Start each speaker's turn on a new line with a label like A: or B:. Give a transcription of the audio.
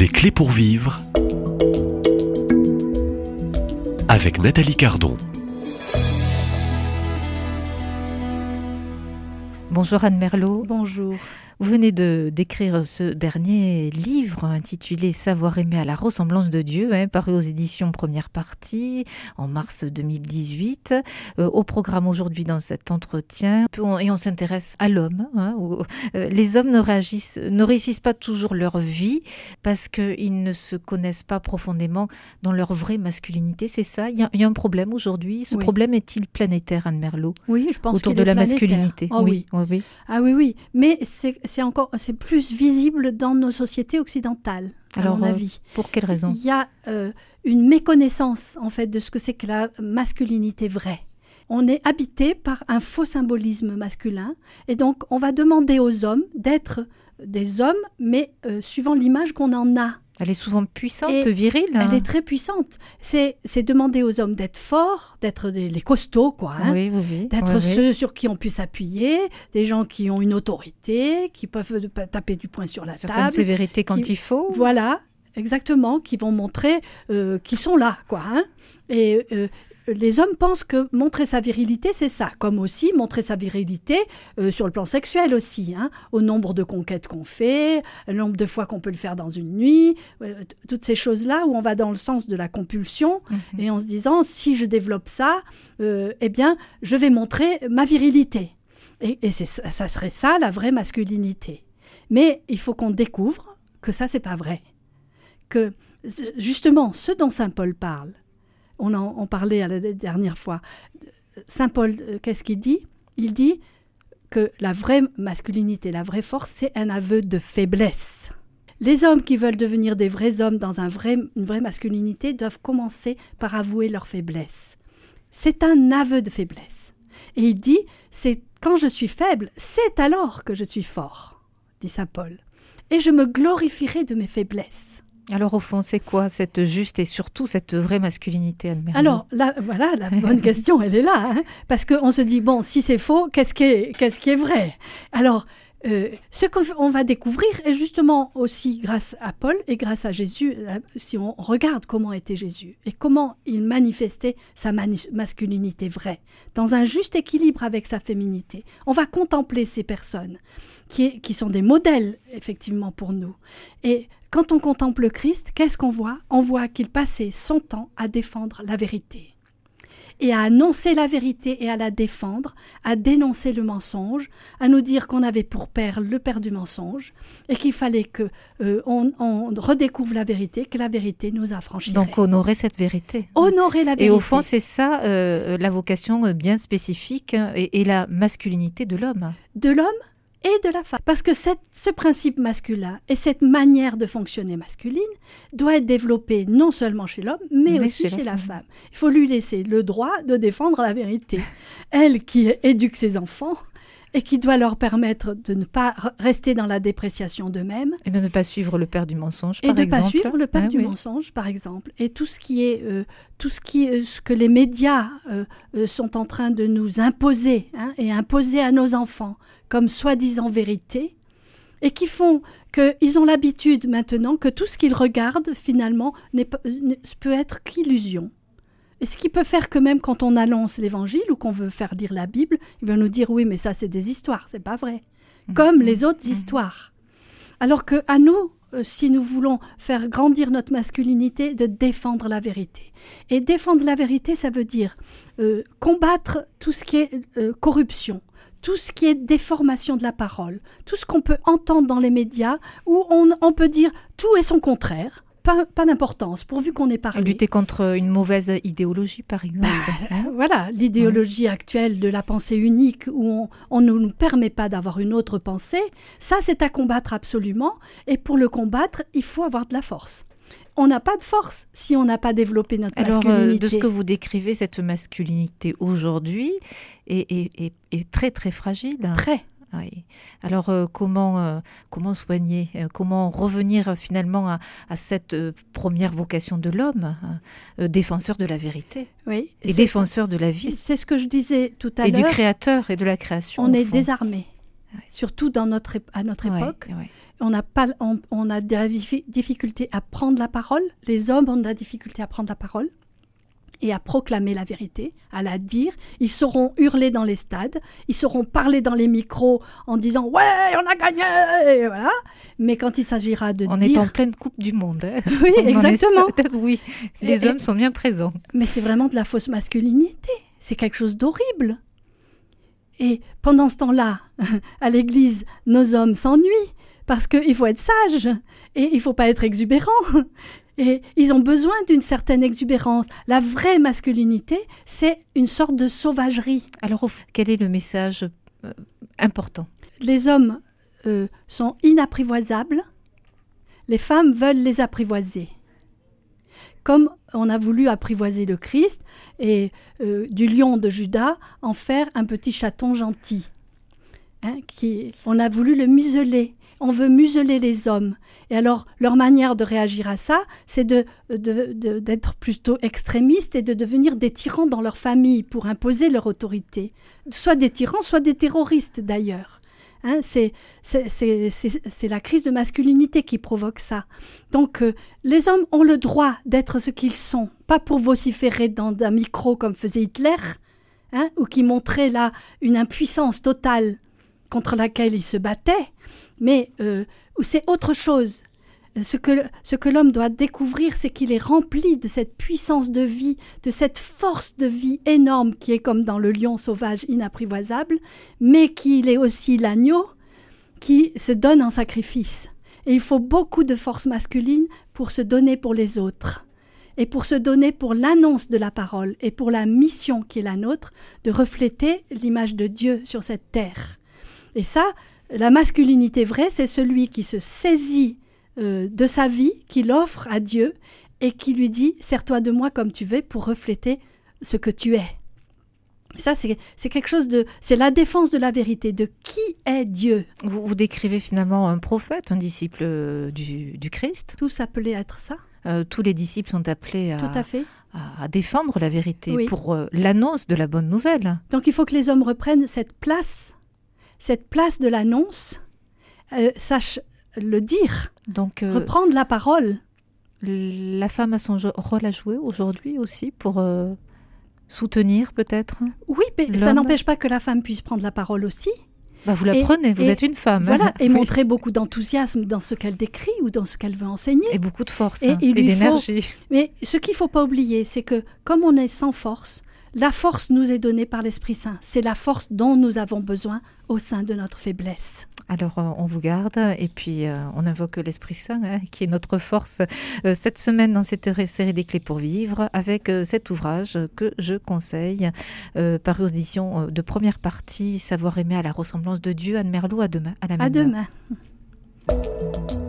A: Des clés pour vivre avec Nathalie Cardon.
B: Bonjour Anne Merlot.
C: Bonjour.
B: Vous venez d'écrire ce dernier livre intitulé « Savoir aimer à la ressemblance de Dieu », paru aux éditions Première Partie en mars 2018. Au programme aujourd'hui dans cet entretien, et on s'intéresse à l'homme. Où les hommes ne réussissent pas toujours leur vie parce qu'ils ne se connaissent pas profondément dans leur vraie masculinité. C'est ça, il y a un problème aujourd'hui. Ce problème est-il planétaire, Anne Merlot?
C: Oui, je pense
B: autour
C: qu'il
B: de
C: est
B: la
C: planétaire.
B: masculinité.
C: Oh, oui.
B: Oui.
C: Ah oui. Mais c'est plus visible dans nos sociétés occidentales, à mon avis.
B: Pour quelle raison?
C: Il y a une méconnaissance, en fait, de ce que c'est que la masculinité vraie. On est habité par un faux symbolisme masculin, et donc on va demander aux hommes d'être des hommes, mais suivant l'image qu'on en a.
B: Elle est souvent puissante, virile.
C: Elle est très puissante. C'est demander aux hommes d'être forts, d'être les costauds, quoi.
B: Oui.
C: D'être ceux sur qui on puisse appuyer, des gens qui ont une autorité, qui peuvent taper du poing sur la table.
B: Certaine sévérité quand il faut.
C: Voilà, exactement, qui vont montrer qu'ils sont là, quoi. Et les hommes pensent que montrer sa virilité, c'est ça. Comme aussi montrer sa virilité sur le plan sexuel aussi. Au nombre de conquêtes qu'on fait, le nombre de fois qu'on peut le faire dans une nuit. Toutes ces choses-là où on va dans le sens de la compulsion. Et en se disant, si je développe ça, eh bien, je vais montrer ma virilité. Et ça serait ça, la vraie masculinité. Mais il faut qu'on découvre que ça, c'est pas vrai. Que, justement, ce dont saint Paul parle, on en parlait la dernière fois. Saint Paul, qu'est-ce qu'il dit? Il dit que la vraie masculinité, la vraie force, c'est un aveu de faiblesse. Les hommes qui veulent devenir des vrais hommes dans une vraie masculinité doivent commencer par avouer leur faiblesse. C'est un aveu de faiblesse. Et il dit, c'est quand je suis faible, c'est alors que je suis fort, dit saint Paul. Et je me glorifierai de mes faiblesses.
B: Alors au fond, c'est quoi cette juste et surtout cette vraie masculinité, Anne Merlot?
C: Alors, la bonne question, elle est là. Parce qu'on se dit, bon, si c'est faux, qu'est-ce qui est vrai? Alors, ce qu'on va découvrir, et justement aussi grâce à Paul et grâce à Jésus, si on regarde comment était Jésus et comment il manifestait sa masculinité vraie, dans un juste équilibre avec sa féminité, on va contempler ces personnes qui sont des modèles, effectivement, pour nous. Et quand on contemple le Christ, qu'est-ce qu'on voit? On voit qu'il passait son temps à défendre la vérité. Et à annoncer la vérité et à la défendre, à dénoncer le mensonge, à nous dire qu'on avait pour père le père du mensonge et qu'il fallait qu'on redécouvre la vérité, que la vérité nous affranchirait.
B: Donc honorer cette vérité.
C: Honorer la vérité.
B: Et au fond, c'est ça la vocation bien spécifique et la masculinité de l'homme.
C: De l'homme et de la femme. Parce que ce principe masculin et cette manière de fonctionner masculine doit être développée non seulement chez l'homme, mais aussi chez la femme. Il faut lui laisser le droit de défendre la vérité. Elle qui éduque ses enfants et qui doit leur permettre de ne pas rester dans la dépréciation d'eux-mêmes.
B: Et de ne pas suivre le père du mensonge, par exemple.
C: Et de ne pas suivre le père du mensonge, par exemple. Et tout ce que les médias sont en train de nous imposer, et imposer à nos enfants, comme soi-disant vérité, et qui font qu'ils ont l'habitude maintenant que tout ce qu'ils regardent, finalement, peut être qu'illusion. Et ce qui peut faire que même quand on annonce l'évangile ou qu'on veut faire lire la Bible, ils vont nous dire « oui, mais ça, c'est des histoires, c'est pas vrai. » Comme les autres histoires. Alors qu'à nous, si nous voulons faire grandir notre masculinité, de défendre la vérité. Et défendre la vérité, ça veut dire combattre tout ce qui est corruption, tout ce qui est déformation de la parole, tout ce qu'on peut entendre dans les médias, où on peut dire tout et son contraire, pas d'importance, pourvu qu'on ait parlé.
B: Lutter contre une mauvaise idéologie, par exemple.
C: Voilà, l'idéologie actuelle de la pensée unique, où on ne nous permet pas d'avoir une autre pensée, ça c'est à combattre absolument, et pour le combattre, il faut avoir de la force. On n'a pas de force si on n'a pas développé notre masculinité.
B: De ce que vous décrivez, cette masculinité aujourd'hui est très très fragile.
C: Très.
B: Oui. Alors comment soigner, comment revenir finalement à cette première vocation de l'homme, défenseur de la vérité, défenseur de la vie.
C: C'est ce que je disais tout à l'heure.
B: Et du créateur et de la création.
C: On est désarmé. surtout à notre époque.
B: Ouais.
C: On a de la difficulté à prendre la parole. Les hommes ont de la difficulté à prendre la parole et à proclamer la vérité, à la dire. Ils sauront hurler dans les stades, ils sauront parler dans les micros en disant « Ouais, on a gagné !» voilà. Mais quand il s'agira de
B: on
C: dire...
B: est en pleine Coupe du Monde. Hein.
C: Oui, exactement.
B: Oui, les hommes sont bien présents.
C: Mais c'est vraiment de la fausse masculinité. C'est quelque chose d'horrible. Et pendant ce temps-là, à l'église, nos hommes s'ennuient parce qu'il faut être sage et il ne faut pas être exubérant. Et ils ont besoin d'une certaine exubérance. La vraie masculinité, c'est une sorte de sauvagerie.
B: Alors, quel est le message important ?
C: Les hommes sont inapprivoisables. Les femmes veulent les apprivoiser. Comme on a voulu apprivoiser le Christ et du lion de Juda en faire un petit chaton gentil. On a voulu le museler. On veut museler les hommes. Et alors, leur manière de réagir à ça, c'est d'être plutôt extrémistes et de devenir des tyrans dans leur famille pour imposer leur autorité. Soit des tyrans, soit des terroristes d'ailleurs. C'est la crise de masculinité qui provoque ça. Donc, les hommes ont le droit d'être ce qu'ils sont, pas pour vociférer dans un micro comme faisait Hitler, ou qui montrait là une impuissance totale contre laquelle il se battait, mais c'est autre chose. Ce que l'homme doit découvrir, c'est qu'il est rempli de cette puissance de vie, de cette force de vie énorme qui est comme dans le lion sauvage inapprivoisable, mais qu'il est aussi l'agneau qui se donne en sacrifice. Et il faut beaucoup de force masculine pour se donner pour les autres et pour se donner pour l'annonce de la parole et pour la mission qui est la nôtre de refléter l'image de Dieu sur cette terre. Et ça, la masculinité vraie, c'est celui qui se saisit de sa vie, qui l'offre à Dieu et qui lui dit « Sers-toi de moi comme tu veux pour refléter ce que tu es ». Ça, c'est quelque chose de... C'est la défense de la vérité, de qui est Dieu.
B: Vous décrivez finalement un prophète, un disciple du Christ.
C: Tous appelés à être ça.
B: Tous les disciples sont appelés
C: Tout à fait.
B: à défendre la vérité pour l'annonce de la bonne nouvelle.
C: Donc il faut que les hommes reprennent cette place de l'annonce, sachent le dire, donc, reprendre la parole.
B: La femme a son rôle à jouer aujourd'hui aussi pour soutenir peut-être.
C: Oui, mais ça n'empêche pas que la femme puisse prendre la parole aussi.
B: Vous la prenez, vous êtes une femme.
C: Voilà, et montrer beaucoup d'enthousiasme dans ce qu'elle décrit ou dans ce qu'elle veut enseigner.
B: Et beaucoup de force et d'énergie.
C: Mais ce qu'il ne faut pas oublier, c'est que comme on est sans force, la force nous est donnée par l'Esprit Saint. C'est la force dont nous avons besoin au sein de notre faiblesse.
B: Alors, on vous garde et puis on invoque l'Esprit Saint, qui est notre force cette semaine dans cette série des Clés pour vivre, avec cet ouvrage que je conseille, paru aux éditions de première partie, Savoir aimer à la ressemblance de Dieu. Anne Merlot, à demain. À la même heure.
C: À demain.